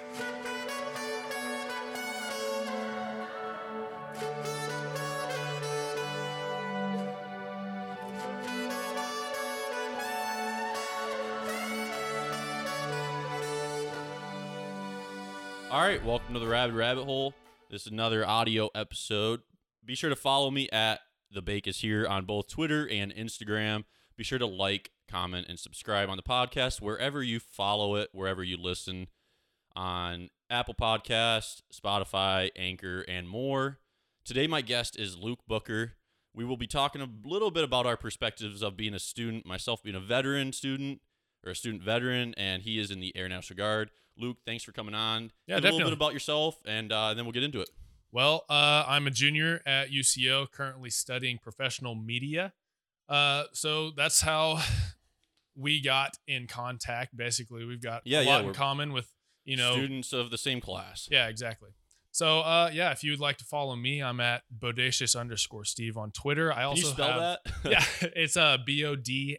All right, welcome to the Rabid Rabbit Hole. This is another audio episode. Be sure to follow me at The Bake Is Here on both Twitter and Instagram. Be sure to like, comment, and subscribe on the podcast wherever you follow it, wherever you listen, on Apple Podcasts, Spotify, Anchor, and more. Today, my guest is Luke Booker. We will be talking a little bit about our perspectives of being a student, myself being a veteran student, or a student veteran, and he is in the Air National Guard. Luke, thanks for coming on. Yeah, Give definitely. a little bit about yourself, and then we'll get into it. Well, I'm a junior at UCO, currently studying professional media. So that's how we got in contact. Basically, we've got a lot in common with, students of the same class. Yeah, exactly. So, if you would like to follow me, I'm at bodacious_Steve on Twitter. I also Can you spell that? Yeah, it's BODACIOUS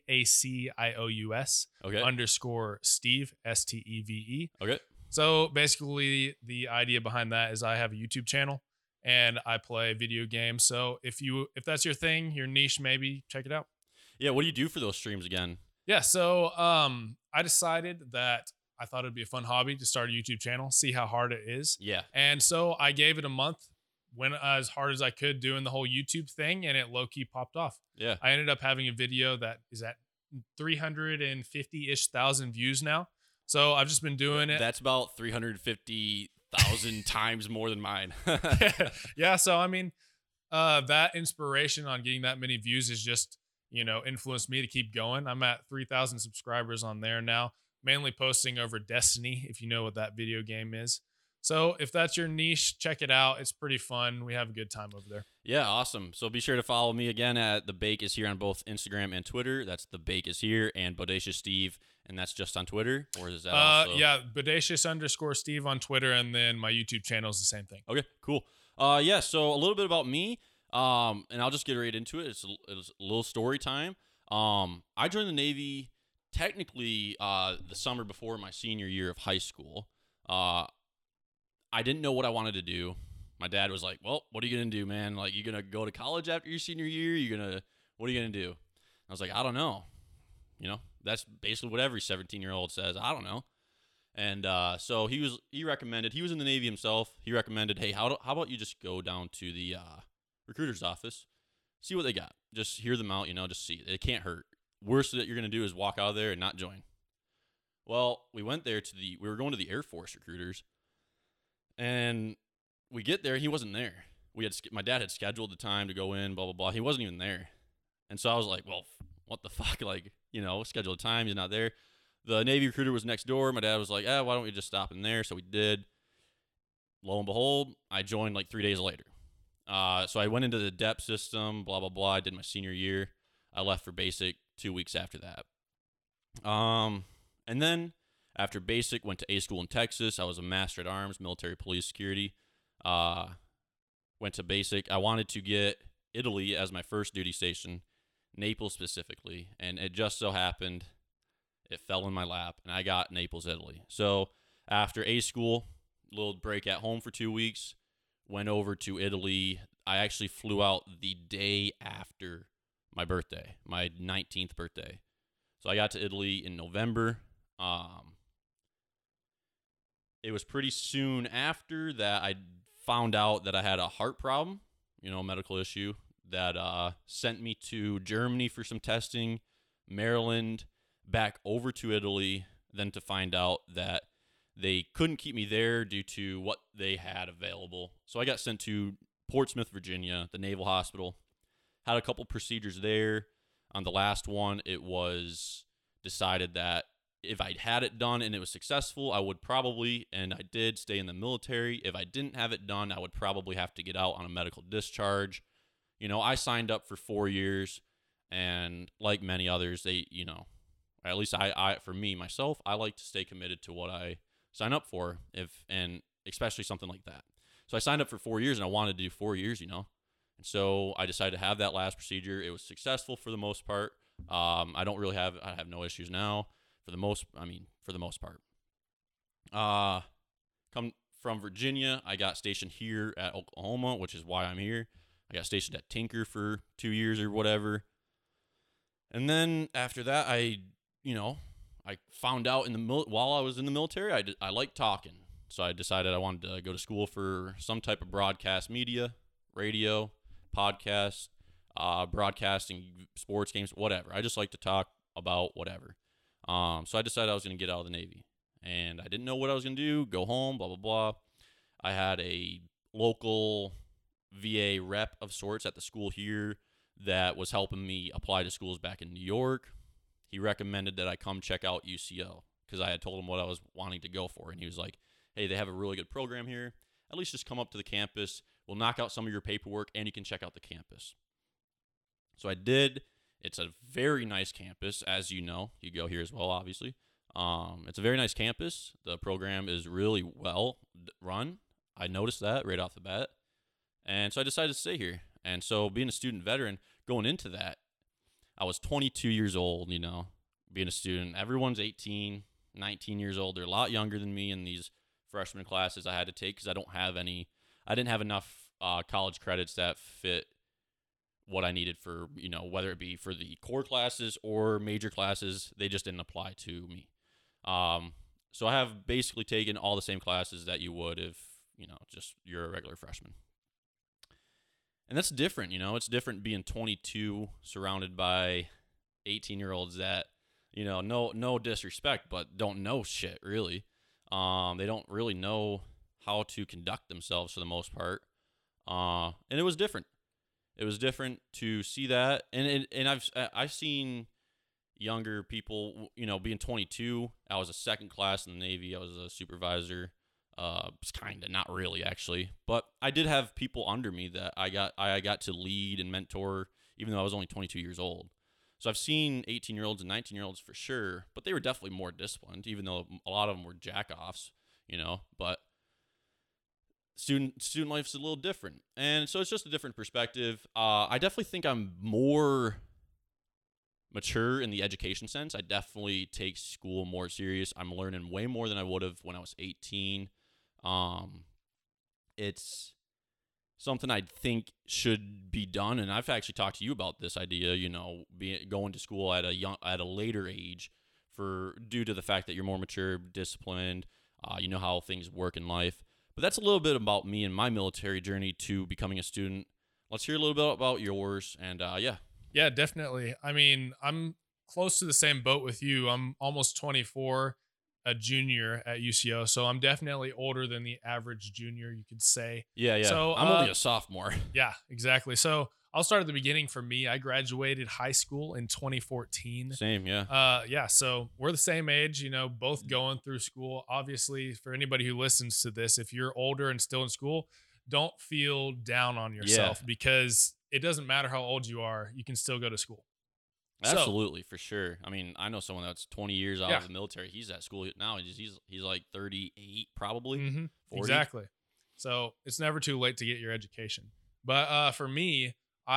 _ Steve, STEVE. Okay. So basically, the idea behind that is I have a YouTube channel and I play video games. So if that's your thing, your niche, maybe check it out. Yeah. What do you do for those streams again? Yeah. So I decided that I thought it'd be a fun hobby to start a YouTube channel, see how hard it is. Yeah. And so I gave it a month, went as hard as I could doing the whole YouTube thing, and it low-key popped off. Yeah. I ended up having a video that is at 350-ish thousand views now. So I've just been doing it. That's about 350,000 times more than mine. Yeah. So, I mean, that inspiration on getting that many views is just, influenced me to keep going. I'm at 3,000 subscribers on there now, mainly posting over Destiny, if you know what that video game is. So if that's your niche, check it out. It's pretty fun. We have a good time over there. Yeah, awesome. So be sure to follow me again at The Bake Is Here on both Instagram and Twitter. That's The Bake Is Here and Bodacious Steve, and that's just on Twitter, or is that also? Yeah, bodacious_Steve on Twitter, and then my YouTube channel is the same thing. Okay, cool. Yeah, so a little bit about me, and I'll just get right into it. It's a little story time. I joined the Navy technically the summer before my senior year of high school. I didn't know what I wanted to do. My dad was like, well, what are you going to do, man? Like, you going to go to college after your senior year? What are you going to do? I was like, I don't know. That's basically what every 17-year-old says. I don't know. And so he recommended, he was in the Navy himself. He recommended, hey, how about you just go down to the recruiter's office, see what they got. Just hear them out, just see. It can't hurt. Worst that you're going to do is walk out of there and not join. Well, we went there we were going to the Air Force recruiters. And we get there, he wasn't there. My dad had scheduled the time to go in, blah, blah, blah. He wasn't even there. And so I was like, well, what the fuck? Like, scheduled a time, he's not there. The Navy recruiter was next door. My dad was like, why don't we just stop in there? So we did. Lo and behold, I joined like 3 days later. So I went into the DEP system, blah, blah, blah. I did my senior year. I left for basic 2 weeks after that. And then after basic, went to A school in Texas. I was a master at arms, military police security. Went to basic. I wanted to get Italy as my first duty station, Naples specifically. And it just so happened it fell in my lap, and I got Naples, Italy. So after A school, little break at home for 2 weeks, went over to Italy. I actually flew out the day after my birthday, my 19th birthday. So I got to Italy in November. It was pretty soon after that I found out that I had a heart problem, a medical issue that sent me to Germany for some testing, Maryland, back over to Italy, then to find out that they couldn't keep me there due to what they had available. So I got sent to Portsmouth, Virginia, the Naval Hospital. Had a couple procedures there. On the last one, it was decided that if I had it done and it was successful, I would probably, and I did, stay in the military. If I didn't have it done, I would probably have to get out on a medical discharge. I signed up for 4 years, and like many others, they, at least I for me, myself, I like to stay committed to what I sign up for, and especially something like that. So I signed up for 4 years, and I wanted to do 4 years, And so I decided to have that last procedure. It was successful for the most part. I have no issues now. For the most part. come from Virginia. I got stationed here at Oklahoma, which is why I'm here. I got stationed at Tinker for 2 years or whatever. And then after that, I found out while I was in the military, I liked talking. So I decided I wanted to go to school for some type of broadcast media, radio, podcast, broadcasting, sports games, whatever. I just like to talk about whatever. So I decided I was going to get out of the Navy. And I didn't know what I was going to do, go home, blah, blah, blah. I had a local VA rep of sorts at the school here that was helping me apply to schools back in New York. He recommended that I come check out UCO because I had told him what I was wanting to go for. And he was like, hey, they have a really good program here. At least just come up to the campus. We'll knock out some of your paperwork, and you can check out the campus. So I did. It's a very nice campus, as you know. You go here as well, obviously. It's a very nice campus. The program is really well run. I noticed that right off the bat. And so I decided to stay here. And so being a student veteran, going into that, I was 22 years old, being a student. Everyone's 18, 19 years old. They're a lot younger than me in these freshman classes I had to take because I didn't have enough college credits that fit what I needed for, whether it be for the core classes or major classes. They just didn't apply to me. So I have basically taken all the same classes that you would if, just you're a regular freshman. And that's different, it's different being 22 surrounded by 18-year-olds that, no disrespect, but don't know shit really. They don't really know how to conduct themselves for the most part. And it was different. It was different to see that. And I've seen younger people, being 22. I was a second class in the Navy. I was a supervisor. Kind of, not really actually, but I did have people under me that I got to lead and mentor, even though I was only 22 years old. So I've seen 18-year-olds and 19-year-olds for sure, but they were definitely more disciplined, even though a lot of them were jack-offs, but student life's a little different. And so it's just a different perspective. I definitely think I'm more mature in the education sense. I definitely take school more serious. I'm learning way more than I would have when I was 18. It's something I think should be done, and I've actually talked to you about this idea. Going to school at a later age, due to the fact that you're more mature, disciplined. You know how things work in life. But that's a little bit about me and my military journey to becoming a student. Let's hear a little bit about yours, and yeah. Yeah, definitely. I mean, I'm close to the same boat with you. I'm almost 24, a junior at UCO, so I'm definitely older than the average junior, you could say. Yeah. So I'm only a sophomore. Yeah, exactly. So I'll start at the beginning. For me, I graduated high school in 2014. Same, yeah. Yeah, so we're the same age, both going through school. Obviously, for anybody who listens to this, if you're older and still in school, don't feel down on yourself because it doesn't matter how old you are, you can still go to school. Absolutely, for sure. I mean, I know someone that's 20 years out of the military. He's at school now. He's like 38 probably. Mm-hmm. 40. Exactly. So it's never too late to get your education. But for me,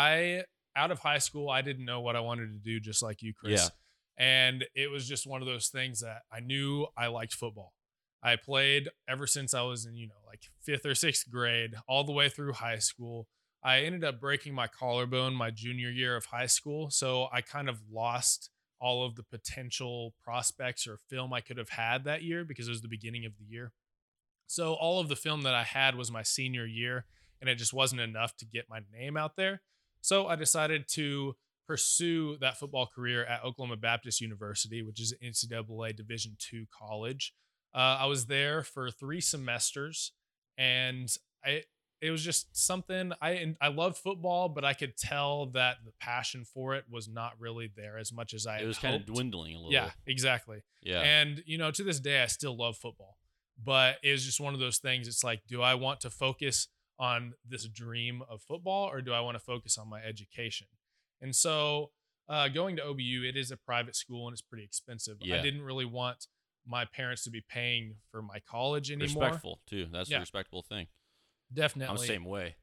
out of high school, I didn't know what I wanted to do, just like you, Chris. Yeah. And it was just one of those things that I knew I liked football. I played ever since I was in, like 5th or 6th grade, all the way through high school. I ended up breaking my collarbone my junior year of high school. So I kind of lost all of the potential prospects or film I could have had that year because it was the beginning of the year. So all of the film that I had was my senior year, and it just wasn't enough to get my name out there. So I decided to pursue that football career at Oklahoma Baptist University, which is an NCAA Division II college. I was there for 3 semesters, and it was just something I loved football, but I could tell that the passion for it was not really there as much as I It was kind of dwindling a little. Yeah, exactly. Yeah. And, to this day, I still love football, but it was just one of those things. It's like, do I want to focus on this dream of football, or do I want to focus on my education? And so going to OBU, it is a private school and it's pretty expensive. Yeah. I didn't really want my parents to be paying for my college anymore. Respectful too. That's a respectable thing. Definitely. I'm the same way.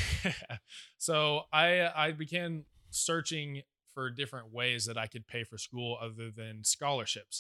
So I began searching for different ways that I could pay for school other than scholarships.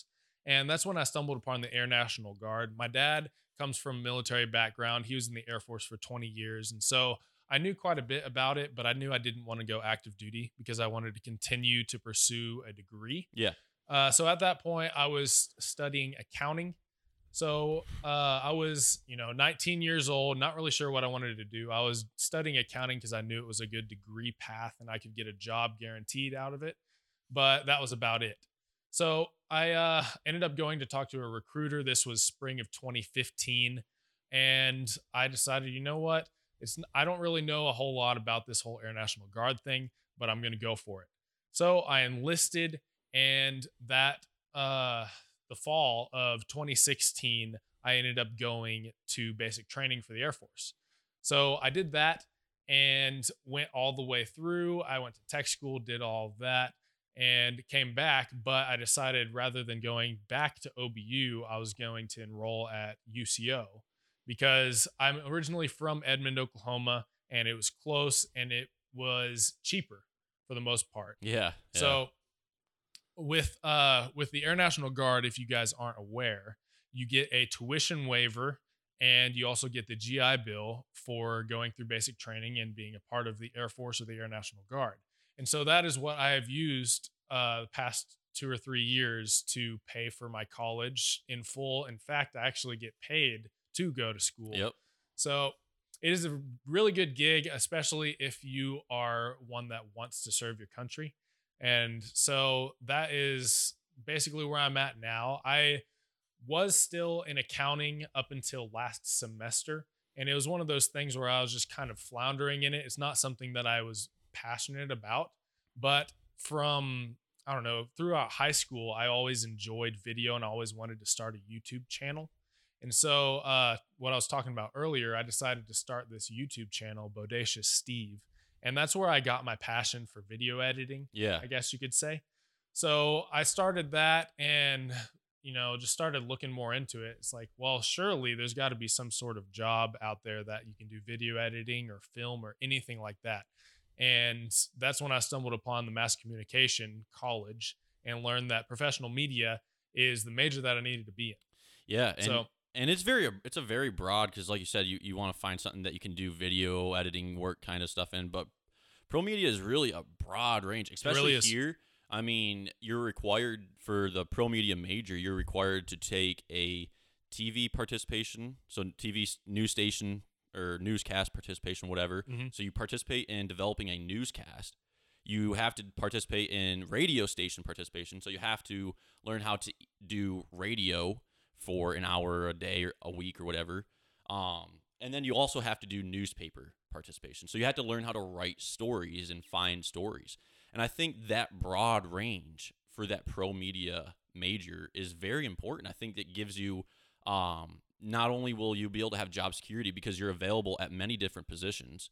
And that's when I stumbled upon the Air National Guard. My dad comes from a military background. He was in the Air Force for 20 years. And so I knew quite a bit about it, but I knew I didn't want to go active duty because I wanted to continue to pursue a degree. Yeah. So at that point, I was studying accounting. So I was, 19 years old, not really sure what I wanted to do. I was studying accounting because I knew it was a good degree path and I could get a job guaranteed out of it. But that was about it. So I ended up going to talk to a recruiter. This was spring of 2015. And I decided, you know what? I don't really know a whole lot about this whole Air National Guard thing, but I'm going to go for it. So I enlisted, and that the fall of 2016, I ended up going to basic training for the Air Force. So I did that and went all the way through. I went to tech school, did all of that, and came back. But I decided rather than going back to OBU, I was going to enroll at UCO because I'm originally from Edmond, Oklahoma, and it was close and it was cheaper for the most part. Yeah. So with the Air National Guard, if you guys aren't aware, you get a tuition waiver and you also get the GI Bill for going through basic training and being a part of the Air Force or the Air National Guard. And so that is what I have used the past 2 or 3 years to pay for my college in full. In fact, I actually get paid to go to school. Yep. So it is a really good gig, especially if you are one that wants to serve your country. And so that is basically where I'm at now. I was still in accounting up until last semester. And it was one of those things where I was just kind of floundering in it. It's not something that I was passionate about, but I don't know, throughout high school, I always enjoyed video and I always wanted to start a YouTube channel. And so what I was talking about earlier, I decided to start this YouTube channel, Bodacious Steve. And that's where I got my passion for video editing, I guess you could say. So I started that and, just started looking more into it. It's like, well, surely there's got to be some sort of job out there that you can do video editing or film or anything like that. And that's when I stumbled upon the mass communication college and learned that professional media is the major that I needed to be in. Yeah. And it's a very broad, because like you said, you want to find something that you can do video editing work kind of stuff in, but pro media is really a broad range, especially really here. I mean, you're required for the pro media major, you're required to take a TV participation, so TV news station or newscast participation, whatever. Mm-hmm. So you participate in developing a newscast. You have to participate in radio station participation, so you have to learn how to do radio for an hour a day or a week or whatever. And then you also have to do newspaper participation. So you have to learn how to write stories and find stories. And I think that broad range for that pro media major is very important. I think that gives you, not only will you be able to have job security because you're available at many different positions,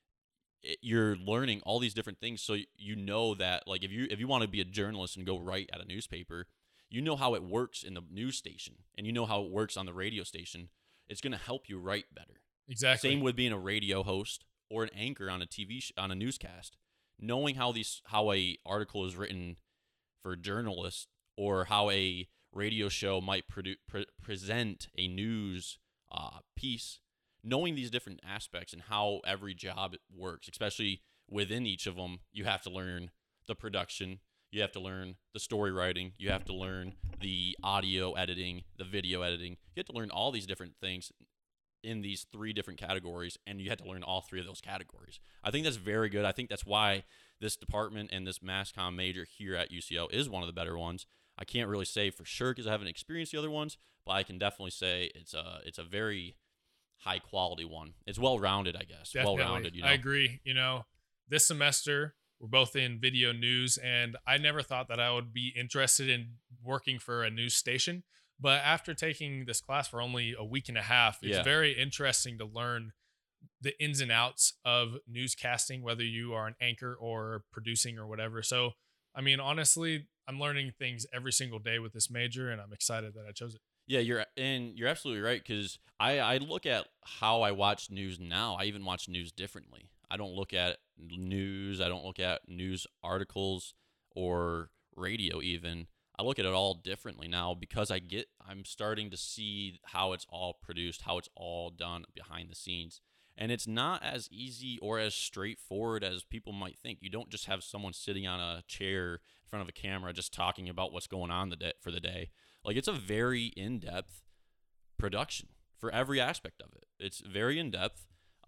you're learning all these different things. So you know that, like, if you want to be a journalist and go write at a newspaper, you know how it works in the news station and you know how it works on the radio station. It's going to help you write better. Exactly. Same with being a radio host or an anchor on a on a newscast. Knowing how a article is written for journalists, or how a radio show might present a news piece, knowing these different aspects and how every job works, especially within each of them, you have to learn the production, you have to learn the story writing, you have to learn the audio editing, the video editing. You have to learn all these different things in these 3 different categories, and you had to learn all 3 of those categories. I think that's very good. I think that's why this department and this mass comm major here at UCO is one of the better ones. I can't really say for sure because I haven't experienced the other ones, but I can definitely say it's a very high quality one. It's well-rounded, I guess. Definitely. Well-rounded, I agree. This semester we're both in video news, and I never thought that I would be interested in working for a news station. But after taking this class for only a week and a half, it's very interesting to learn the ins and outs of newscasting, whether you are an anchor or producing or whatever. So, I mean, honestly, I'm learning things every single day with this major, and I'm excited that I chose it. Yeah, you're absolutely right, because I look at how I watch news now. I even watch news differently. I don't look at news. I don't look at news articles or radio even. I look at it all differently now because I'm starting to see how it's all produced, how it's all done behind the scenes. And it's not as easy or as straightforward as people might think. You don't just have someone sitting on a chair in front of a camera just talking about what's going on for the day. Like, it's a very in-depth production for every aspect of it. It's very in-depth.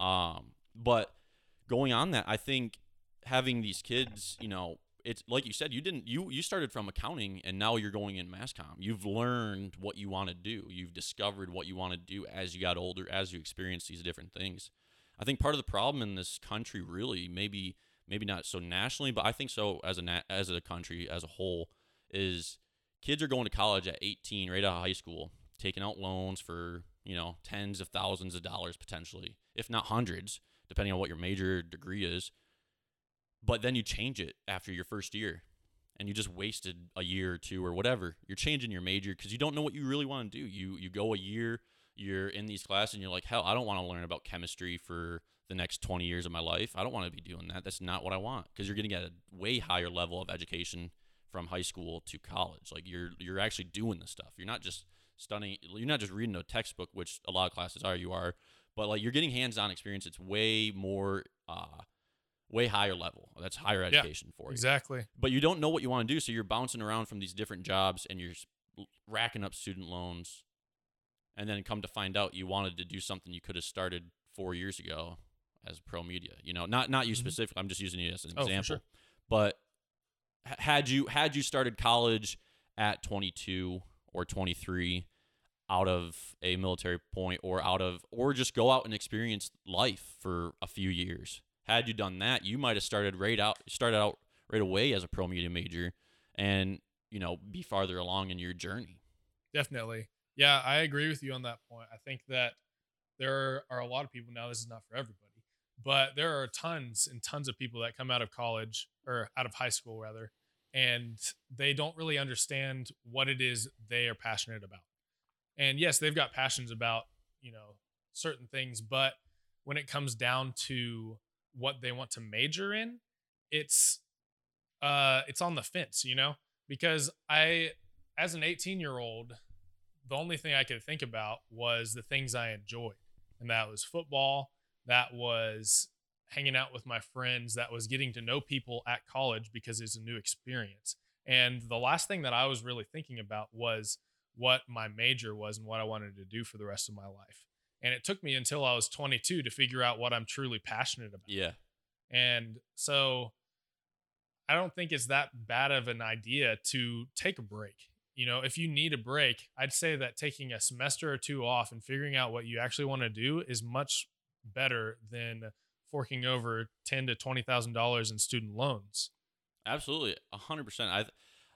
But going on that, I think having these kids, it's like you said, you started from accounting and now you're going in mass comm. You've learned what you want to do. You've discovered what you want to do as you got older, as you experience these different things. I think part of the problem in this country, really, maybe not so nationally, but I think so as a country as a whole, is kids are going to college at 18, right out of high school, taking out loans for, tens of thousands of dollars potentially, if not hundreds, depending on what your major degree is. But then you change it after your first year and you just wasted a year or two or whatever. You're changing your major because you don't know what you really want to do. You go a year, you're in these classes and you're like, hell, I don't want to learn about chemistry for the next 20 years of my life. I don't want to be doing that. That's not what I want, because you're going to get a way higher level of education from high school to college. Like, you're actually doing this stuff. You're not just studying. You're not just reading a textbook, which a lot of classes are, but like, you're getting hands-on experience. It's way more way higher level. That's higher education for you. Exactly. But you don't know what you want to do, so you're bouncing around from these different jobs and you're racking up student loans. And then come to find out you wanted to do something you could have started 4 years ago as pro media. Not you specifically. I'm just using you as an example. For sure. But had you started college at 22 or 23 out of a military point or just go out and experience life for a few years. Had you done that, you might have started out right away as a pro media major and, be farther along in your journey. Definitely. Yeah, I agree with you on that point. I think that there are a lot of people now, this is not for everybody, but there are tons and tons of people that come out of college, or out of high school rather, and they don't really understand what it is they are passionate about. And yes, they've got passions about, certain things, but when it comes down to what they want to major in, it's on the fence, because as an 18-year-old, the only thing I could think about was the things I enjoyed. And that was football. That was hanging out with my friends. That was getting to know people at college because it's a new experience. And the last thing that I was really thinking about was what my major was and what I wanted to do for the rest of my life. And it took me until I was 22 to figure out what I'm truly passionate about. Yeah. And so I don't think it's that bad of an idea to take a break. If you need a break, I'd say that taking a semester or two off and figuring out what you actually want to do is much better than forking over $10,000 to $20,000 in student loans. Absolutely, 100%.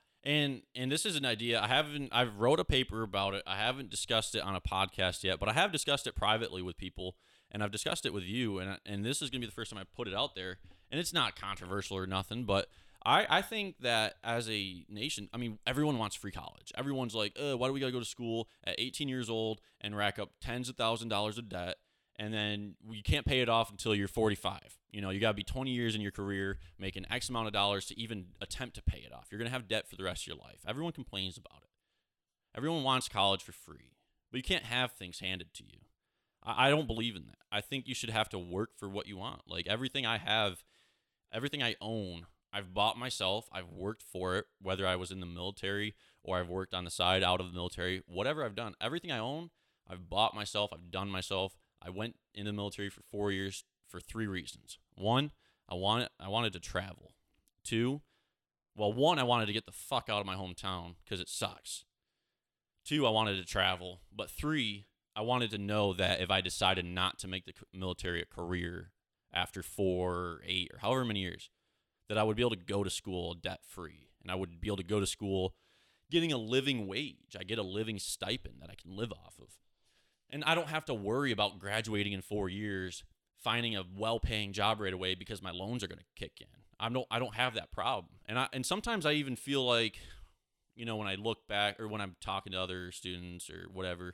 And this is an idea I've wrote a paper about it. I haven't discussed it on a podcast yet, but I have discussed it privately with people, and I've discussed it with you. And this is gonna be the first time I put it out there. And it's not controversial or nothing, but I think that as a nation, everyone wants free college. Everyone's like, why do we gotta go to school at 18 years old and rack up tens of thousands of dollars of debt? And then you can't pay it off until you're 45. You got to be 20 years in your career, making X amount of dollars to even attempt to pay it off. You're going to have debt for the rest of your life. Everyone complains about it. Everyone wants college for free, but you can't have things handed to you. I don't believe in that. I think you should have to work for what you want. Like, everything I have, everything I own, I've bought myself. I've worked for it, whether I was in the military or I've worked on the side out of the military. Whatever I've done, everything I own, I've bought myself. I've done myself. I went into the military for 4 years for 3 reasons. One, I wanted to travel. Two, one, I wanted to get the fuck out of my hometown because it sucks. Two, I wanted to travel. But three, I wanted to know that if I decided not to make the military a career after 4 or 8 or however many years, that I would be able to go to school debt-free. And I would be able to go to school getting a living wage. I get a living stipend that I can live off of. And I don't have to worry about graduating in 4 years, finding a well-paying job right away because my loans are going to kick in. I don't have that problem. And sometimes I even feel like, when I look back or when I'm talking to other students or whatever,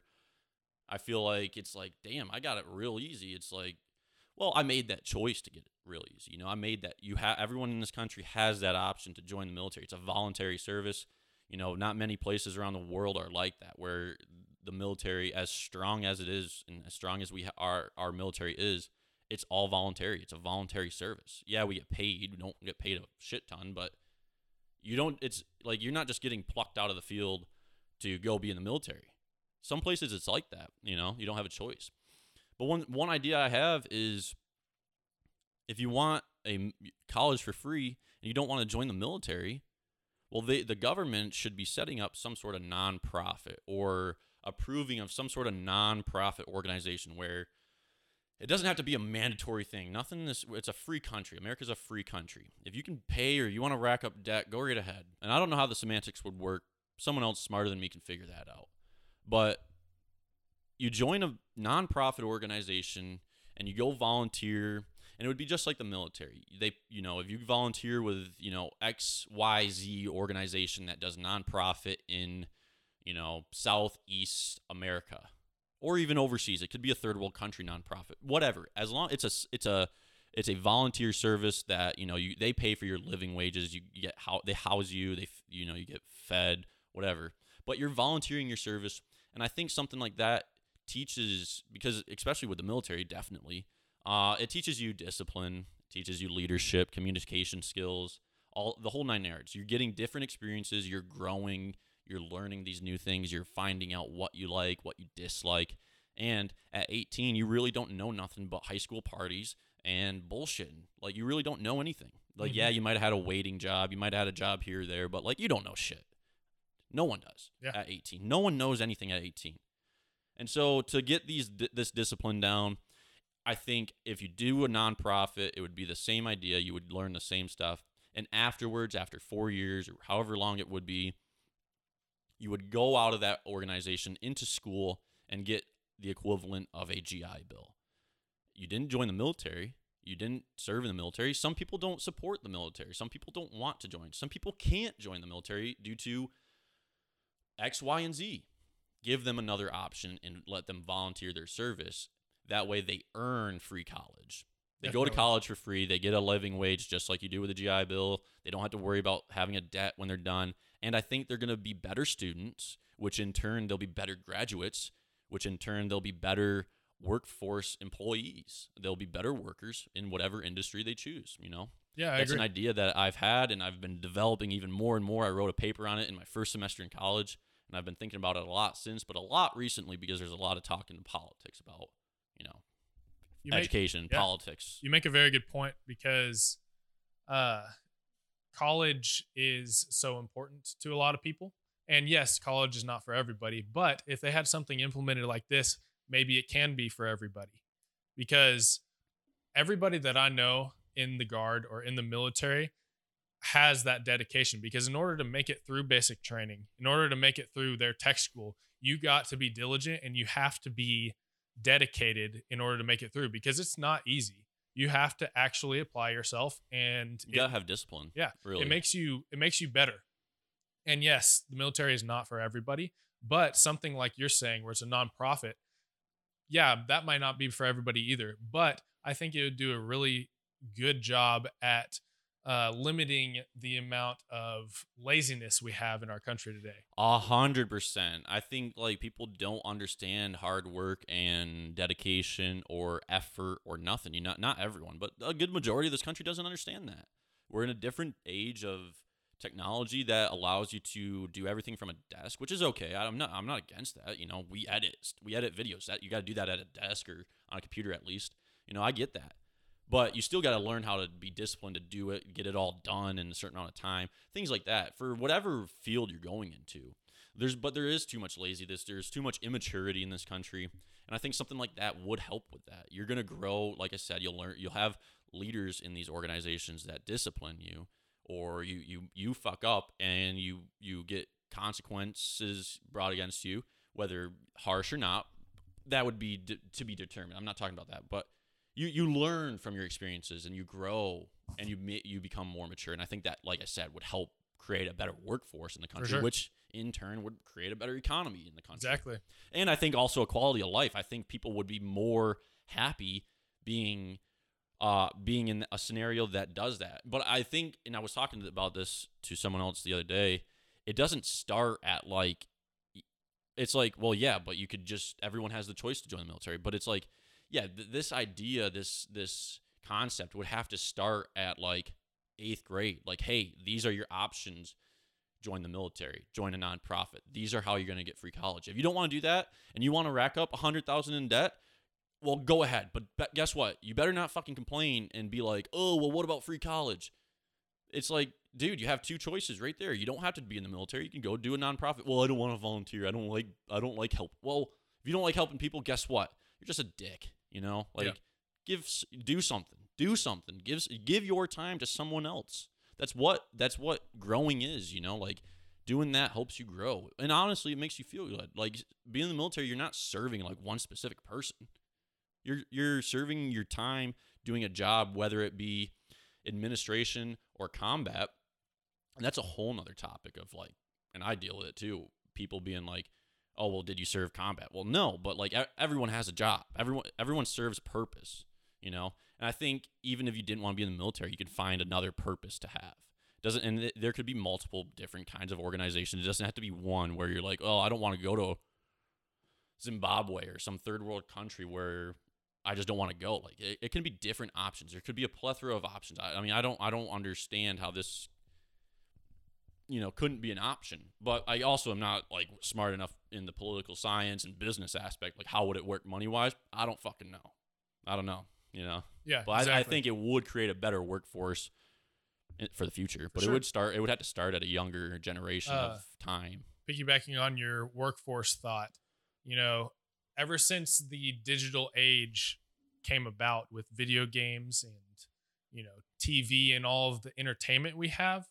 I feel like it's like, damn, I got it real easy. It's like, well, I made that choice to get it real easy. I made that. Everyone in this country has that option to join the military. It's a voluntary service. Not many places around the world are like that, where the military, as strong as it is and as strong as our military is, it's all voluntary. It's a voluntary service. Yeah, we get paid. We don't get paid a shit ton, but it's like you're not just getting plucked out of the field to go be in the military. Some places it's like that, you don't have a choice. But one idea I have is, if you want a college for free and you don't want to join the military, well, the government should be setting up some sort of nonprofit or approving of some sort of nonprofit organization where it doesn't have to be a mandatory thing. It's a free country. America's a free country. If you can pay or you want to rack up debt, go right ahead. And I don't know how the semantics would work. Someone else smarter than me can figure that out. But you join a nonprofit organization and you go volunteer, and it would be just like the military. If you volunteer with, XYZ organization that does nonprofit in, Southeast America, or even overseas. It could be a third world country nonprofit, whatever. As long it's a volunteer service that they pay for your living wages. You get they house you. You get fed, whatever. But you're volunteering your service, and I think something like that teaches, because especially with the military, definitely, it teaches you discipline, teaches you leadership, communication skills, the whole nine yards. You're getting different experiences. You're growing. You're learning these new things. You're finding out what you like, what you dislike. And at 18, you really don't know nothing but high school parties and bullshitting. Like, you really don't know anything. Like, yeah, you might have had a waiting job. You might have had a job here or there, but, like, you don't know shit. No one does at 18. No one knows anything at 18. And so to get this discipline down, I think if you do a nonprofit, it would be the same idea. You would learn the same stuff. And afterwards, after 4 years or however long it would be, you would go out of that organization into school and get the equivalent of a GI Bill. You didn't join the military. You didn't serve in the military. Some people don't support the military. Some people don't want to join. Some people can't join the military due to X, Y, and Z. Give them another option and let them volunteer their service. That way they earn free college. They go to college for free. They get a living wage just like you do with a GI Bill. They don't have to worry about having a debt when they're done. And I think they're going to be better students, which in turn they'll be better graduates, which in turn they'll be better workforce employees. They'll be better workers in whatever industry they choose, Yeah, That's an idea that I've had and I've been developing even more and more. I wrote a paper on it in my first semester in college, and I've been thinking about it a lot since, but a lot recently because there's a lot of talk in politics about, education, politics. You make a very good point, because college is so important to a lot of people. And yes, college is not for everybody, but if they had something implemented like this, maybe it can be for everybody. Because everybody that I know in the Guard or in the military has that dedication, because in order to make it through basic training, in order to make it through their tech school, you got to be diligent and you have to be dedicated in order to make it through, because it's not easy. You have to actually apply yourself, and you gotta have discipline. Yeah, really. It makes you better. And yes, the military is not for everybody, but something like you're saying, where it's a nonprofit, yeah, that might not be for everybody either. But I think it would do a really good job at limiting the amount of laziness we have in our country today. 100%. I think like people don't understand hard work and dedication or effort or nothing. Not everyone, but a good majority of this country doesn't understand that. We're in a different age of technology that allows you to do everything from a desk, which is okay. I'm not against that. We edit videos. That you got to do that at a desk or on a computer at least. I get that. But you still got to learn how to be disciplined to do it, get it all done in a certain amount of time, things like that for whatever field you're going into. There is too much laziness. There's too much immaturity in this country. And I think something like that would help with that. You're going to grow. Like I said, you'll have leaders in these organizations that discipline you, or you fuck up and you get consequences brought against you, whether harsh or not. That would be to be determined. I'm not talking about that, but you learn from your experiences and you grow and you become more mature. And I think that, like I said, would help create a better workforce in the country, which in turn would create a better economy in the country. Exactly. And I think also a quality of life. I think people would be more happy being in a scenario that does that. But I think, and I was talking about this to someone else the other day, it doesn't start at like, it's like, well, yeah, but you could just, everyone has the choice to join the military. But it's like, yeah, this idea, this concept would have to start at like 8th grade. Like, hey, these are your options. Join the military, join a nonprofit. These are how you're going to get free college. If you don't want to do that and you want to rack up $100,000 in debt, well, go ahead. But guess what? You better not fucking complain and be like, oh, well, what about free college? It's like, dude, you have two choices right there. You don't have to be in the military. You can go do a nonprofit. Well, I don't want to volunteer. I don't like help. Well, if you don't like helping people, guess what? You're just a dick, you know? Like, do something. Do something. Give your time to someone else. That's what growing is, you know? Like, doing that helps you grow. And honestly, it makes you feel good. Like, being in the military, you're not serving like one specific person. You're serving your time doing a job, whether it be administration or combat. And that's a whole nother topic of like, and I deal with it too. People being like, oh, well, did you serve combat? Well, no, but like everyone has a job. Everyone serves a purpose, you know? And I think even if you didn't want to be in the military, you could find another purpose to have. There could be multiple different kinds of organizations. It doesn't have to be one where you're like, oh, I don't want to go to Zimbabwe or some third world country where I just don't want to go. Like it can be different options. There could be a plethora of options. I mean, I don't understand how this, you know, couldn't be an option. But I also am not like smart enough in the political science and business aspect. Like, how would it work money wise? I don't fucking know. I don't know. You know. Yeah. But exactly. I think it would create a better workforce for the future. But sure. It would have to start at a younger generation of time. Piggybacking on your workforce thought, you know, ever since the digital age came about with video games and, you know, TV and all of the entertainment we have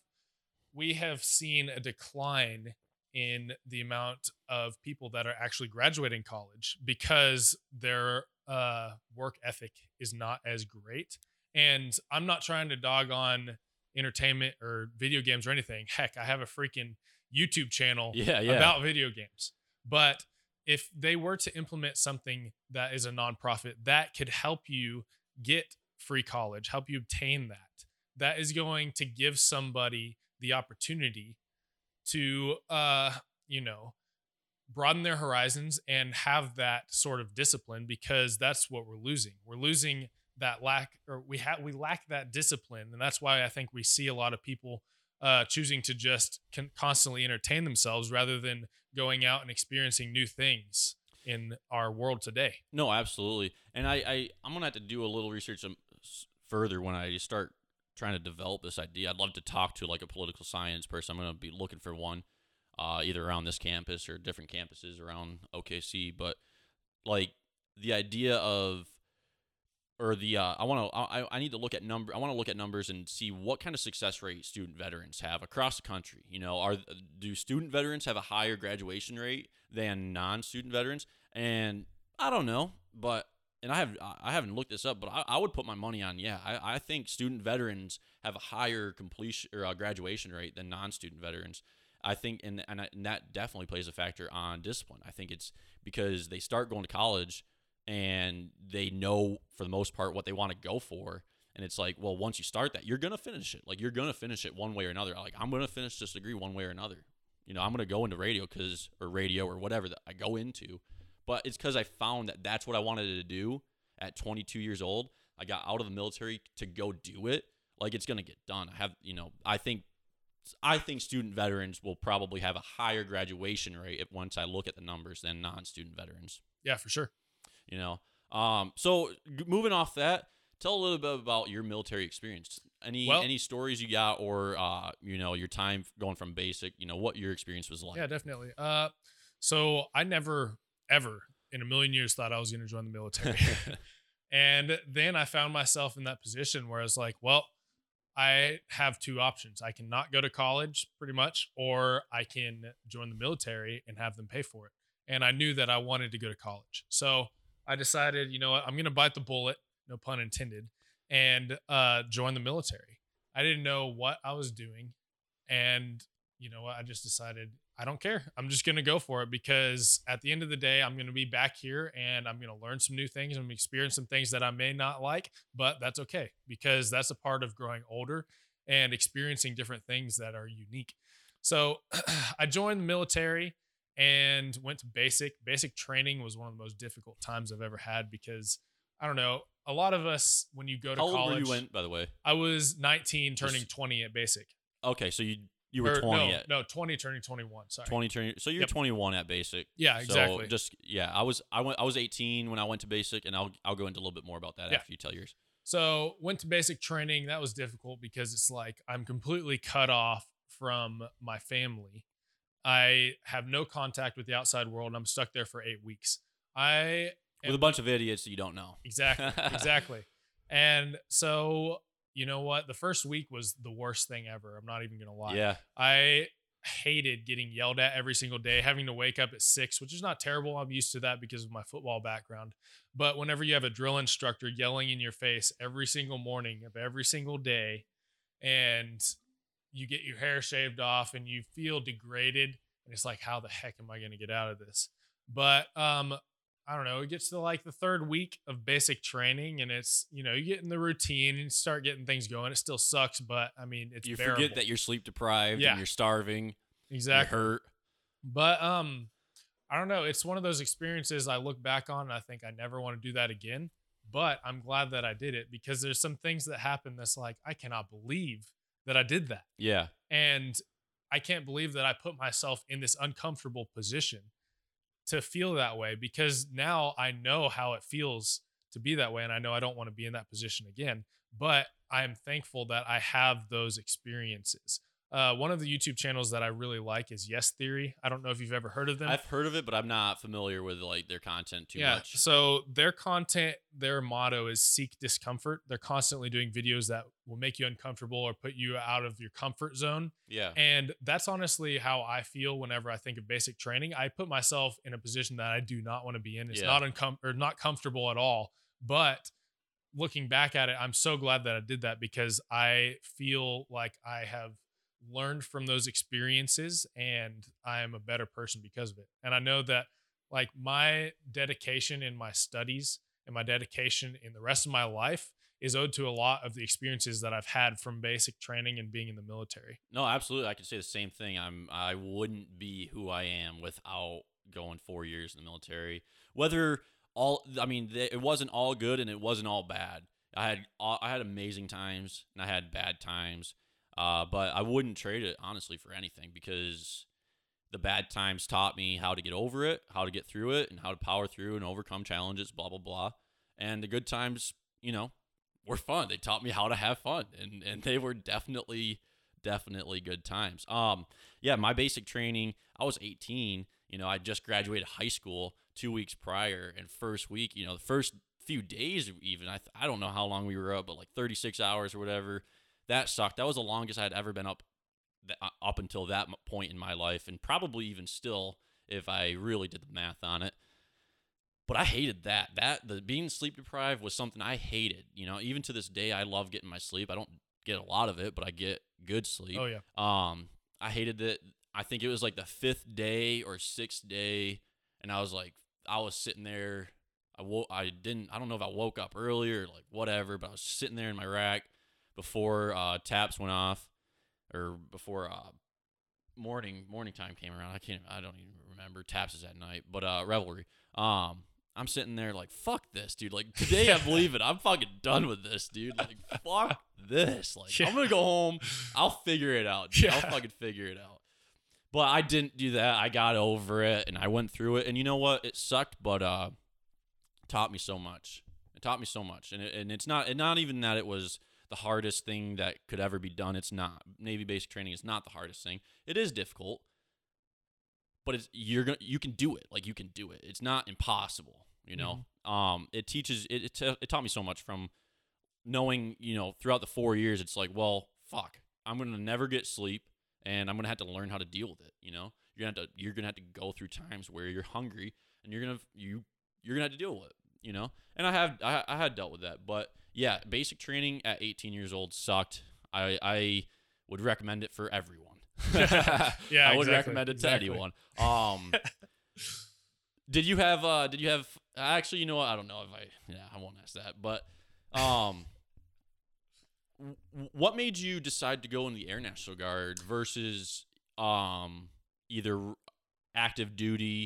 seen a decline in the amount of people that are actually graduating college because their work ethic is not as great. And I'm not trying to dog on entertainment or video games or anything. Heck, I have a freaking YouTube channel about video games. But if they were to implement something that is a nonprofit that could help you get free college, help you obtain that is going to give somebody the opportunity to, you know, broaden their horizons and have that sort of discipline, because that's what we're losing. We're losing that lack, or we lack that discipline. And that's why I think we see a lot of people choosing to just constantly entertain themselves rather than going out and experiencing new things in our world today. No, absolutely. And I'm going to have to do a little research further when I start trying to develop this idea. I'd love to talk to like a political science person. I'm going to be looking for one either around this campus or different campuses around OKC. But like the idea of, or the I need to look at I want to look at numbers and see what kind of success rate student veterans have across the country. You know, do student veterans have a higher graduation rate than non-student veterans? And I don't know, but I haven't looked this up, but I would put my money on I think student veterans have a higher completion or graduation rate than non-student veterans. I think and that definitely plays a factor on discipline. I think it's because they start going to college and they know for the most part what they want to go for. And it's like, well, once you start that, you're going to finish it. Like, you're going to finish it one way or another. Like, I'm going to finish this degree one way or another. You know, I'm going to go into radio or whatever that I go into. But it's because I found that that's what I wanted to do at 22 years old. I got out of the military to go do it. Like, it's going to get done. I think student veterans will probably have a higher graduation rate once I look at the numbers than non-student veterans. Yeah, for sure. You know, so moving off that, tell a little bit about your military experience. Any stories you got, or you know, your time going from basic. You know, what your experience was like. Yeah, definitely. So I never ever in a million years thought I was going to join the military, and then I found myself in that position where I was like, well, I have two options. I can not go to college, pretty much, or I can join the military and have them pay for it. And I knew that I wanted to go to college, so I decided, you know what, I'm going to bite the bullet, no pun intended, and join the military. I didn't know what I was doing. And you know what, I just decided I don't care. I'm just going to go for it, because at the end of the day, I'm going to be back here and I'm going to learn some new things. I'm going to experience some things that I may not like, but that's okay, because that's a part of growing older and experiencing different things that are unique. So I joined the military and went to basic training. Was one of the most difficult times I've ever had because I don't know, a lot of us when you go to How old college, were you when, by the way? I was 19 turning Just- 20 at basic. Okay, so you were Or 20 no, at no, 20 turning 21, sorry. 20 turning. So you're Yep. 21 at basic. Yeah, So exactly. just I was 18 when I went to basic, and I'll go into a little bit more about that Yeah. after you tell yours. So went to basic training. That was difficult because it's like I'm completely cut off from my family. I have no contact with the outside world. And I'm stuck there for 8 weeks. With a bunch of idiots that you don't know. Exactly. And so, you know what? The first week was the worst thing ever. I'm not even going to lie. Yeah. I hated getting yelled at every single day, having to wake up at 6, which is not terrible. I'm used to that because of my football background. But whenever you have a drill instructor yelling in your face every single morning of every single day, and you get your hair shaved off and you feel degraded, and it's like, how the heck am I going to get out of this? But I don't know, it gets to like the third week of basic training and it's, you get in the routine and start getting things going. It still sucks, but I mean, it's You bearable. forget that you're sleep deprived Yeah. and you're starving. Exactly. You're hurt. But I don't know, it's one of those experiences I look back on and I think I never want to do that again, but I'm glad that I did it because there's some things that happen that's like, I cannot believe that I did that. Yeah. And I can't believe that I put myself in this uncomfortable position to feel that way because now I know how it feels to be that way. And I know I don't want to be in that position again, but I am thankful that I have those experiences. One of the YouTube channels that I really like is Yes Theory. I don't know if you've ever heard of them. I've heard of it, but I'm not familiar with like their content too much. So their content, their motto is seek discomfort. They're constantly doing videos that will make you uncomfortable or put you out of your comfort zone. Yeah. And that's honestly how I feel whenever I think of basic training. I put myself in a position that I do not want to be in. It's not not comfortable at all. But looking back at it, I'm so glad that I did that because I feel like I have learned from those experiences and I am a better person because of it. And I know that like my dedication in my studies and my dedication in the rest of my life is owed to a lot of the experiences that I've had from basic training and being in the military. No, absolutely. I could say the same thing. I wouldn't be who I am without going 4 years in the military. It wasn't all good and it wasn't all bad. I had amazing times and I had bad times. But I wouldn't trade it, honestly, for anything because the bad times taught me how to get over it, how to get through it, and how to power through and overcome challenges, blah, blah, blah. And the good times, were fun. They taught me how to have fun, and they were definitely good times. My basic training, I was 18. I just graduated high school 2 weeks prior, and first week, the first few days even, I don't know how long we were up, but like 36 hours or whatever. That sucked. That was the longest I had ever been up until that point in my life, and probably even still if I really did the math on it. But I hated that. The being sleep deprived was something I hated. Even to this day, I love getting my sleep. I don't get a lot of it, but I get good sleep. Oh yeah. I hated that. I think it was like the 5th day or 6th day, and I was sitting there. I don't know if I woke up early or like whatever, but I was sitting there in my rack before taps went off, or before morning time came around. I don't even remember. Taps is at night, but revelry. I'm sitting there like, fuck this, dude. Like today I'm leaving. I'm fucking done with this, dude. Like fuck this. Like I'm gonna go home. I'll figure it out. Dude. Yeah. I'll fucking figure it out. But I didn't do that. I got over it and I went through it. And you know what? It sucked, but it taught me so much. And it's not even that it was the hardest thing that could ever be done. It's not. Navy basic training is not the hardest thing. It is difficult, but you can do it. Like you can do it. It's not impossible. It teaches. It taught me so much from knowing. Throughout the 4 years, it's like, well, fuck. I'm gonna never get sleep, and I'm gonna have to learn how to deal with it. You're gonna have to go through times where you're hungry, and you're gonna have to deal with it. And I had dealt with that, but. Yeah, basic training at 18 years old sucked. I would recommend it for everyone. Yeah, I would recommend it to anyone. Did you have actually, you know what? I don't know if I won't ask that. But what made you decide to go in the Air National Guard versus either active duty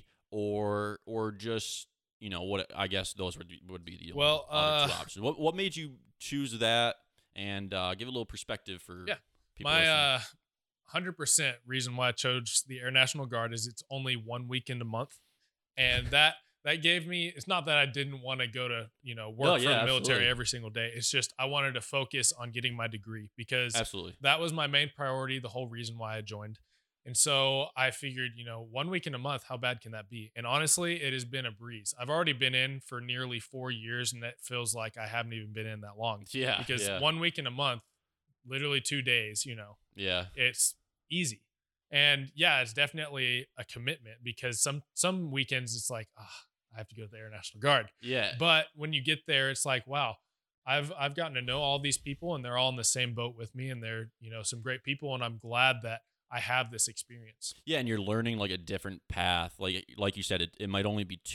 or just what I guess those would be the Well, other two options. What made you choose that, and give a little perspective for yeah, people listening. my 100% reason why I chose the Air National Guard is it's only 1 weekend a month, and that gave me. It's not that I didn't want to go to work for the military absolutely. every single day. It's just I wanted to focus on getting my degree because Absolutely. that was my main priority. The whole reason why I joined. And so I figured, 1 week in a month, how bad can that be? And honestly, it has been a breeze. I've already been in for nearly 4 years, and that feels like I haven't even been in that long. Yeah, Because yeah, 1 week in a month, literally 2 days, yeah, it's easy. And yeah, it's definitely a commitment because some weekends it's like, I have to go to the Air National Guard. yeah. But when you get there, it's like, wow, I've gotten to know all these people and they're all in the same boat with me and they're, some great people. And I'm glad that I have this experience. Yeah, and you're learning like a different path. Like you said, it might only be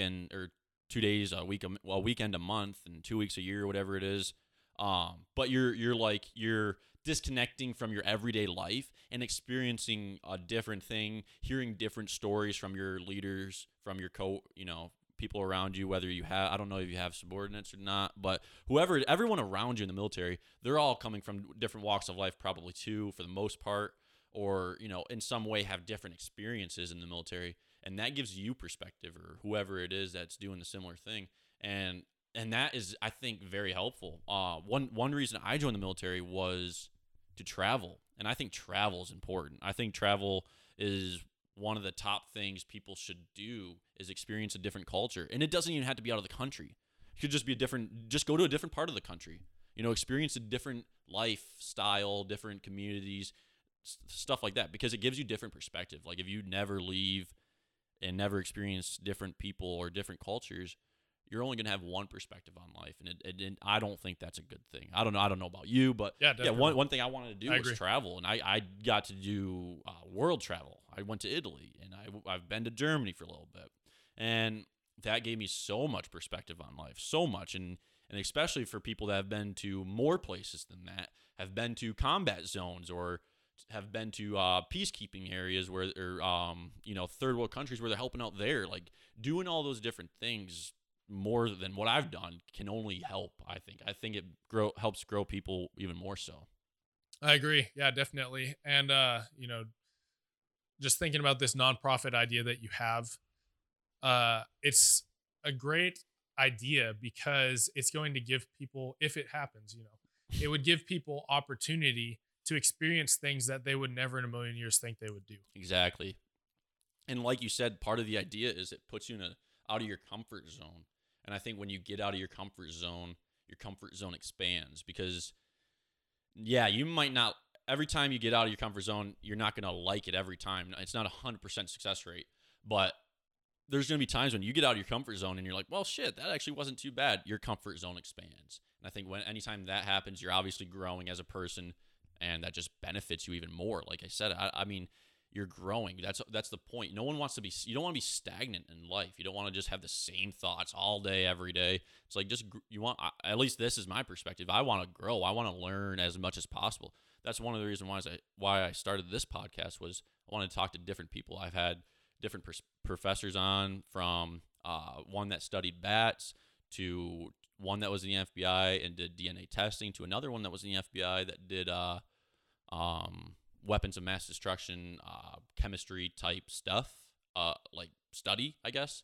2 days a week, a weekend a month, and 2 weeks a year, whatever it is. But you're disconnecting from your everyday life and experiencing a different thing, hearing different stories from your leaders, from your people around you. Whether you have, I don't know if you have subordinates or not, but everyone around you in the military, they're all coming from different walks of life, probably too, for the most part, or in some way have different experiences in the military, and that gives you perspective, or whoever it is that's doing the similar thing, and that is, I think, very helpful. One reason I joined the military was to travel, and I think travel is important. I think travel is one of the top things people should do, is experience a different culture, and it doesn't even have to be out of the country. It could just be just go to a different part of the country. Experience a different lifestyle, different communities, stuff like that, because it gives you different perspective. Like if you never leave and never experience different people or different cultures, you're only going to have one perspective on life, and I don't think that's a good thing. I don't know about you, but Yeah, yeah, definitely. one thing I wanted to do I was agree. travel, and I got to do world travel. I went to Italy, and I've been to Germany for a little bit, and that gave me so much perspective on life, so much, and especially for people that have been to more places than that, have been to combat zones, or have been to peacekeeping areas where, or third world countries where they're helping out there. Like doing all those different things more than what I've done can only help. I think it helps grow people even more so. I agree. Yeah, definitely. And just thinking about this nonprofit idea that you have, it's a great idea because it's going to give people, if it happens, it would give people opportunity to experience things that they would never in a million years think they would do. Exactly. And like you said, part of the idea is it puts you out of your comfort zone. And I think when you get out of your comfort zone expands, because yeah, you might not, every time you get out of your comfort zone, you're not going to like it every time. It's not 100% success rate, but there's going to be times when you get out of your comfort zone and you're like, well, shit, that actually wasn't too bad. Your comfort zone expands. And I think anytime that happens, you're obviously growing as a person, and that just benefits you even more. Like I said, I mean, you're growing. That's the point. You don't want to be stagnant in life. You don't want to just have the same thoughts all day, every day. It's like at least this is my perspective. I want to grow. I want to learn as much as possible. That's one of the reasons why I started this podcast, was I wanted to talk to different people. I've had different professors on, from one that studied bats, to one that was in the FBI and did DNA testing, to another one that was in the FBI that did weapons of mass destruction, chemistry type stuff, like study, I guess.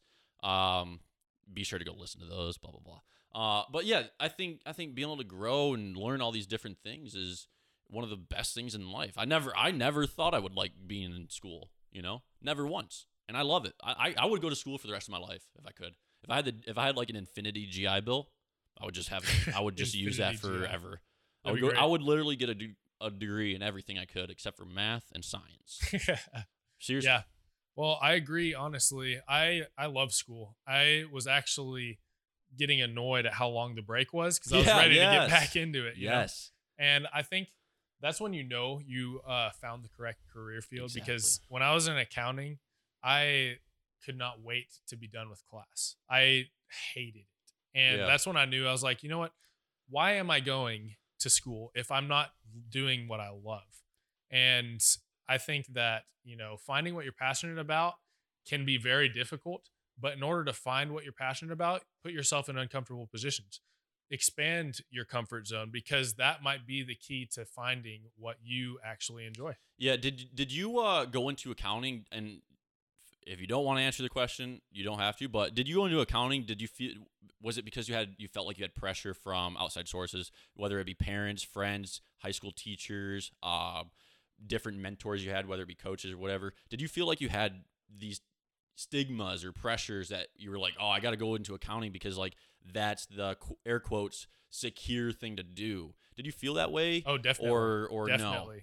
Be sure to go listen to those, blah blah blah. But yeah, I think being able to grow and learn all these different things is one of the best things in life. I never thought I would like being in school, never once, and I love it. I would go to school for the rest of my life if I could. If I had like an infinity GI Bill, I would just have it. I would just use that forever. I would literally get a degree in everything I could except for math and science. Seriously. Yeah. Well, I agree. Honestly, I love school. I was actually getting annoyed at how long the break was because I was ready to get back into it. Yes. And I think that's when you found the correct career field. Exactly. Because when I was in accounting, I could not wait to be done with class. I hated it. And that's when I knew, I was like, you know what? Why am I going to school if I'm not doing what I love? And I think that, finding what you're passionate about can be very difficult, but in order to find what you're passionate about, put yourself in uncomfortable positions. Expand your comfort zone because that might be the key to finding what you actually enjoy. Yeah. Did you go into accounting? And if you don't want to answer the question, you don't have to. But did you go into accounting? Did you feel, was it because you felt like you had pressure from outside sources, whether it be parents, friends, high school teachers, different mentors you had, whether it be coaches or whatever? Did you feel like you had these stigmas or pressures that you were like, oh, I got to go into accounting because like that's the air quotes secure thing to do? Did you feel that way? Oh, definitely. Or Definitely.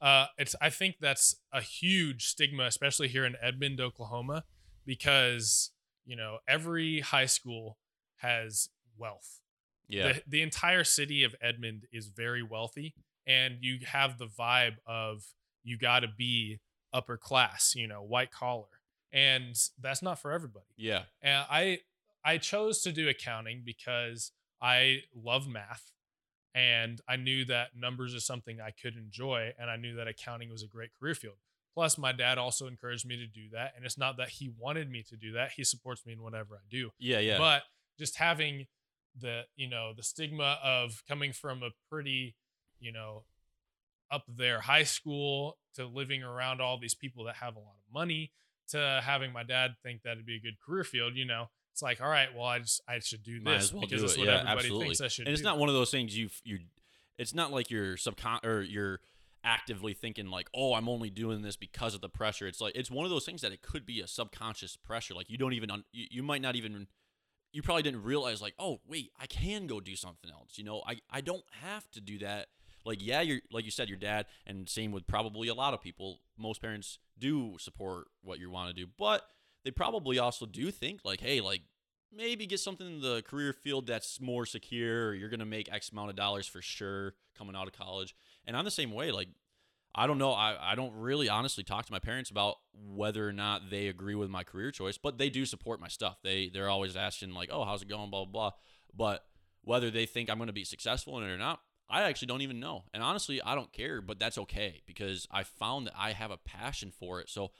I think that's a huge stigma, especially here in Edmond, Oklahoma, because, every high school has wealth. no? Yeah. The entire city of Edmond is very wealthy, and you have the vibe of you got to be upper class, white collar. And that's not for everybody. Yeah. And I chose to do accounting because I love math and I knew that numbers is something I could enjoy, and I knew that accounting was a great career field. Plus, my dad also encouraged me to do that, and it's not that he wanted me to do that; he supports me in whatever I do. Yeah. Yeah. But just having the stigma of coming from a pretty, you know, up there high school to living around all these people that have a lot of money to having my dad think that it'd be a good career field, it's like, all right, well, I should do Might this as well because do it's it. what Yeah, everybody absolutely. thinks I should And it's do. not one of those things it's not like you're you're actively thinking like, oh, I'm only doing this because of the pressure. It's like, it's one of those things that it could be a subconscious pressure. Like you don't even, you might not even, you probably didn't realize like, oh wait, I can go do something else. I don't have to do that. Like, yeah, you're, like you said, your dad, and same with probably a lot of people, most parents do support what you want to do, but they probably also do think like, hey, like maybe get something in the career field that's more secure, or you're going to make X amount of dollars for sure coming out of college. And I'm the same way. Like, I don't know. I don't really honestly talk to my parents about whether or not they agree with my career choice, but they do support my stuff. They're always asking like, oh, how's it going, blah, blah, blah. But whether they think I'm going to be successful in it or not, I actually don't even know. And honestly, I don't care, but that's okay because I found that I have a passion for it. So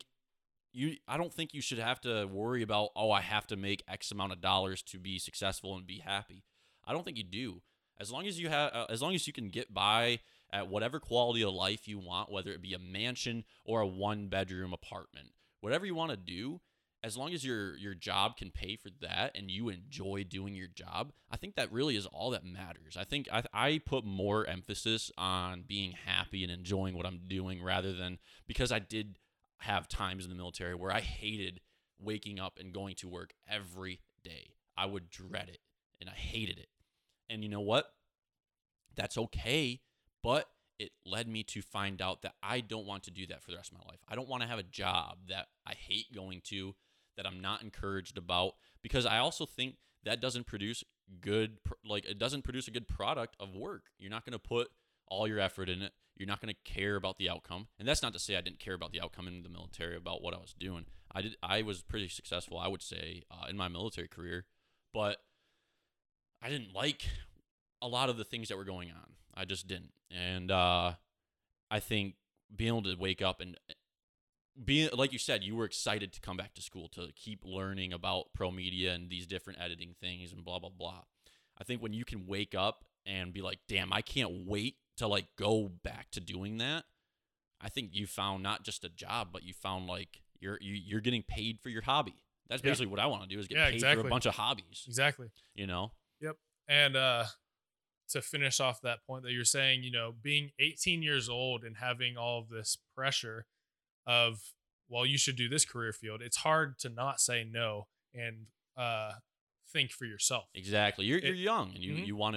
I don't think you should have to worry about, oh, I have to make X amount of dollars to be successful and be happy. I don't think you do. As long as you can get by at whatever quality of life you want, whether it be a mansion or a 1-bedroom apartment, whatever you want to do, as long as your job can pay for that and you enjoy doing your job, I think that really is all that matters. I think I put more emphasis on being happy and enjoying what I'm doing rather than, because I did have times in the military where I hated waking up and going to work every day. I would dread it and I hated it. And you know what? That's okay, but it led me to find out that I don't want to do that for the rest of my life. I don't want to have a job that I hate going to, that I'm not encouraged about, because I also think that doesn't produce it doesn't produce a good product of work. You're not going to put all your effort in it. You're not going to care about the outcome. And that's not to say I didn't care about the outcome in the military, about what I was doing. I was pretty successful, I would say, in my military career, but I didn't like a lot of the things that were going on. I just didn't. And I think being able to wake up and being, like you said, you were excited to come back to school to keep learning about pro media and these different editing things and blah, blah, blah. I think when you can wake up and be like, damn, I can't wait to like go back to doing that, I think you found not just a job, but you found like you're getting paid for your hobby. That's basically what I want to do, is get paid for a bunch of hobbies. Exactly. Yep. And to finish off that point that you're saying, being 18 years old and having all of this pressure of, well, you should do this career field, it's hard to not say no and think for yourself. Exactly. You're young and you want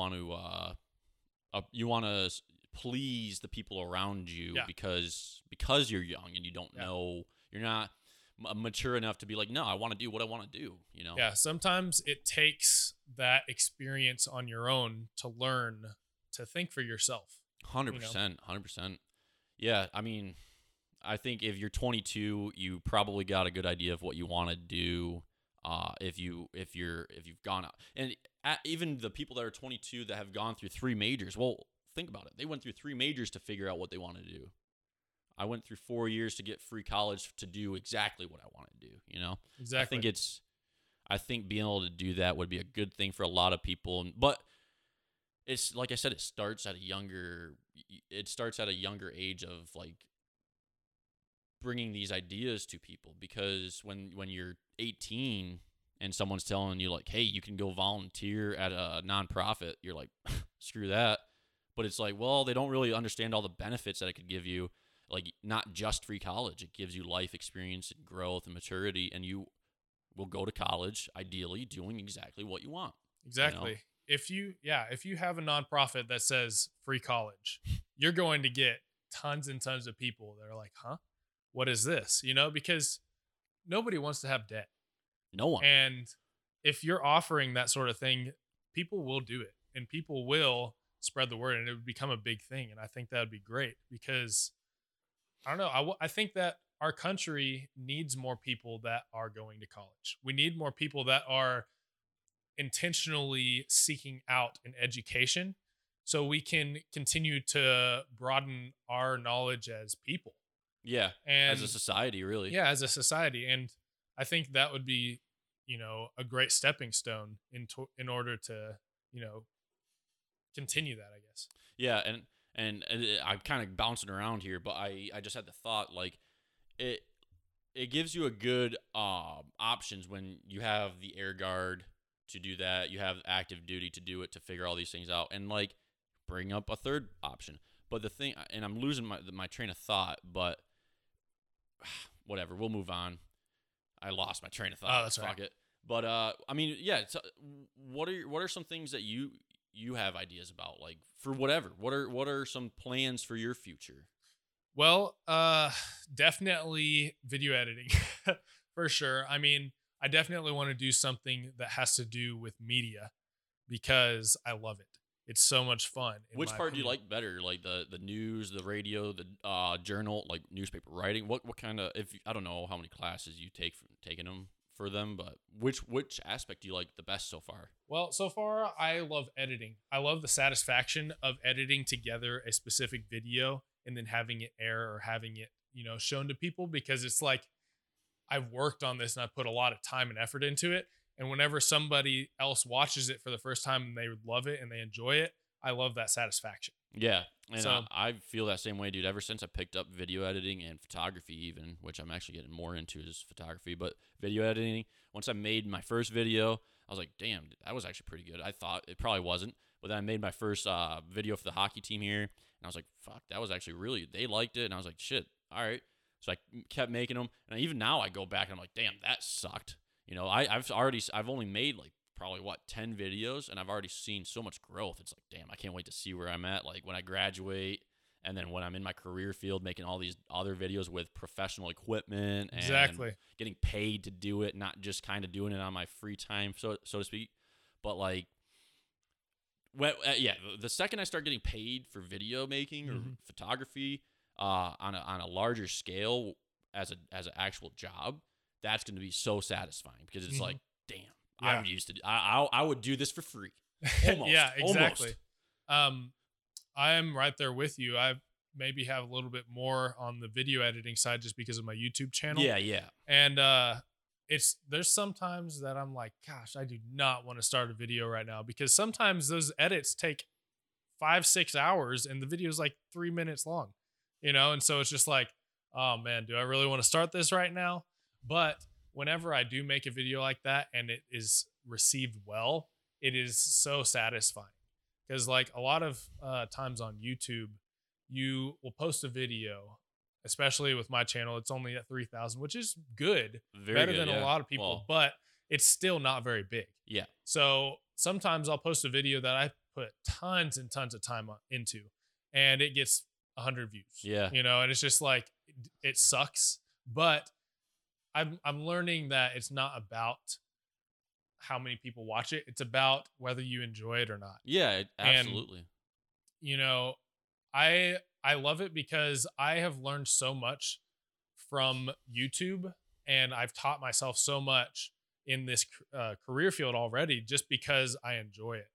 to please the people around you because you're young and you don't know, you're not mature enough to be like, no, I want to do what I want to do, Yeah, sometimes it takes that experience on your own to learn to think for yourself. 100%. 100%. Yeah, I mean, I think if you're 22, you probably got a good idea of what you want to do. If you've gone out, and even the people that are 22 that have gone through 3 majors, well, think about it. They went through 3 majors to figure out what they want to do. I went through 4 years to get free college to do exactly what I want to do, you know? Exactly. I think being able to do that would be a good thing for a lot of people. But it's like I said, it starts at a younger age of like bringing these ideas to people, because when you're 18 and someone's telling you like, hey, you can go volunteer at a nonprofit, you're like, screw that. But it's like, well, they don't really understand all the benefits that it could give you. Like, not just free college, it gives you life experience and growth and maturity, and you will go to college ideally doing exactly what you want. Exactly. You know? If you have a nonprofit that says free college, you're going to get tons and tons of people that are like, huh, what is this? You know, because nobody wants to have debt. No one. And if you're offering that sort of thing, people will do it, and people will spread the word, and it would become a big thing. And I think that would be great, because I don't know. I think that our country needs more people that are going to college. We need more people that are intentionally seeking out an education so we can continue to broaden our knowledge as people. Yeah. And as a society, really. Yeah, as a society. And I think that would be, a great stepping stone in order to, continue that, I guess. Yeah, and I'm kind of bouncing around here, but I just had the thought, like, it gives you a good options when you have the Air Guard to do that, you have active duty to do it, to figure all these things out, and like bring up a third option. But the thing, and I'm losing my train of thought, but whatever, we'll move on. I lost my train of thought. Oh, that's Fuck right. it. But I mean, yeah. What are some things that you have ideas about, like, for whatever? What are some plans for your future? Well, definitely video editing for sure. I mean, I definitely want to do something that has to do with media, because I love it. It's so much fun. Which part do you like better? Like the news, the radio, the journal, like newspaper writing? What kind of, if I don't know how many classes you taking them for them, but which aspect do you like the best so far? Well, so far I love editing. I love the satisfaction of editing together a specific video and then having it air, or having it, shown to people, because it's like, I've worked on this and I put a lot of time and effort into it. And whenever somebody else watches it for the first time and they love it and they enjoy it, I love that satisfaction. Yeah, and So- I feel that same way, dude. Ever since I picked up video editing and photography, even, which I'm actually getting more into, is photography. But video editing, once I made my first video, I was like, damn, that was actually pretty good. I thought it probably wasn't, but then I made my first video for the hockey team here, and I was like, fuck, that was actually really, they liked it, and I was like, shit, all right. So I kept making them, and even now I go back and I'm like, damn, that sucked. I've only made like probably 10 videos, and I've already seen so much growth. It's like, damn, I can't wait to see where I'm at, like when I graduate, and then when I'm in my career field making all these other videos with professional equipment and Exactly. getting paid to do it, not just kind of doing it on my free time, so to speak. But like, the second I start getting paid for video making or photography on a larger scale as an actual job, that's going to be so satisfying, because it's like, damn, Yeah. I'm used to. I would do this for free. Almost. Yeah, exactly. Almost. I am right there with you. I maybe have a little bit more on the video editing side just because of my YouTube channel. Yeah. And there's sometimes that I'm like, gosh, I do not want to start a video right now, because sometimes those edits take 5-6 hours and the video is like 3 minutes long, and so it's just like, oh man, do I really want to start this right now? But whenever I do make a video like that and it is received well, it is so satisfying, because like a lot of times on YouTube, you will post a video, especially with my channel, it's only at 3,000, which is good, better than a lot of people, but it's still not very big. Yeah. So sometimes I'll post a video that I put tons and tons of time into, and it gets 100 views. Yeah. And it's just like, it sucks, but I'm learning that it's not about how many people watch it. It's about whether you enjoy it or not. Yeah, absolutely. And, I love it because I have learned so much from YouTube, and I've taught myself so much in this career field already, just because I enjoy it.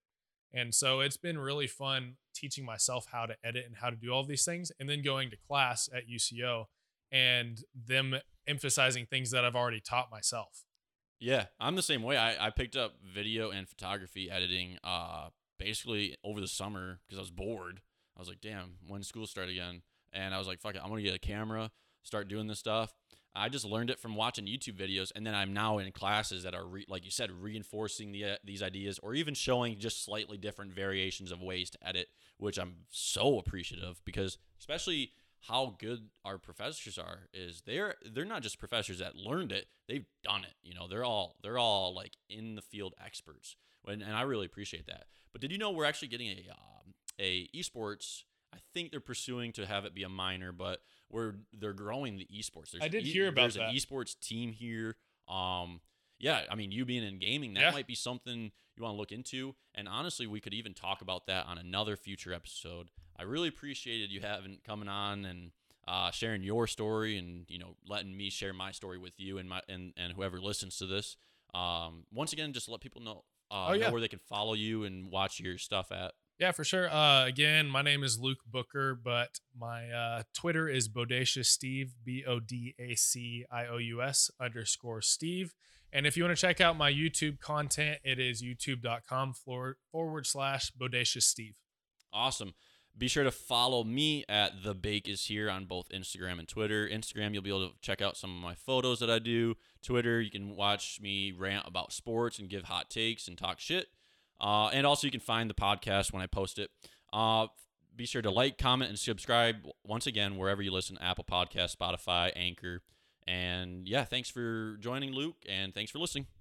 And so it's been really fun teaching myself how to edit and how to do all these things, and then going to class at UCO and them emphasizing things that I've already taught myself. Yeah, I'm the same way. I picked up video and photography editing basically over the summer because I was bored. I was like, damn, when school start again? And I was like, fuck it, I'm going to get a camera, start doing this stuff. I just learned it from watching YouTube videos, and then I'm now in classes that are, like you said, reinforcing these ideas or even showing just slightly different variations of ways to edit, which I'm so appreciative because especially how good our professors are is they're not just professors that learned it, they've done it. You know, they're all like in the field experts, and I really appreciate that. But did you know we're actually getting a esports? I think they're pursuing to have it be a minor, but they're growing the esports. I did hear about there's that. an esports team here. Yeah, I mean, you being in gaming, that might be something you want to look into. And honestly, we could even talk about that on another future episode. I really appreciated you coming on and sharing your story, and letting me share my story with you and and whoever listens to this. Once again, just let people know know where they can follow you and watch your stuff at. Yeah, for sure. Again, my name is Luke Booker, but my Twitter is Bodacious Steve, BODACIOUS_Steve. And if you want to check out my YouTube content, it is youtube.com/Bodacious Steve. Awesome. Be sure to follow me at The Bake Is Here on both Instagram and Twitter. Instagram, you'll be able to check out some of my photos that I do. Twitter, you can watch me rant about sports and give hot takes and talk shit. And also you can find the podcast when I post it. Be sure to like, comment, and subscribe once again wherever you listen, Apple Podcasts, Spotify, Anchor. And yeah, thanks for joining, Luke, and thanks for listening.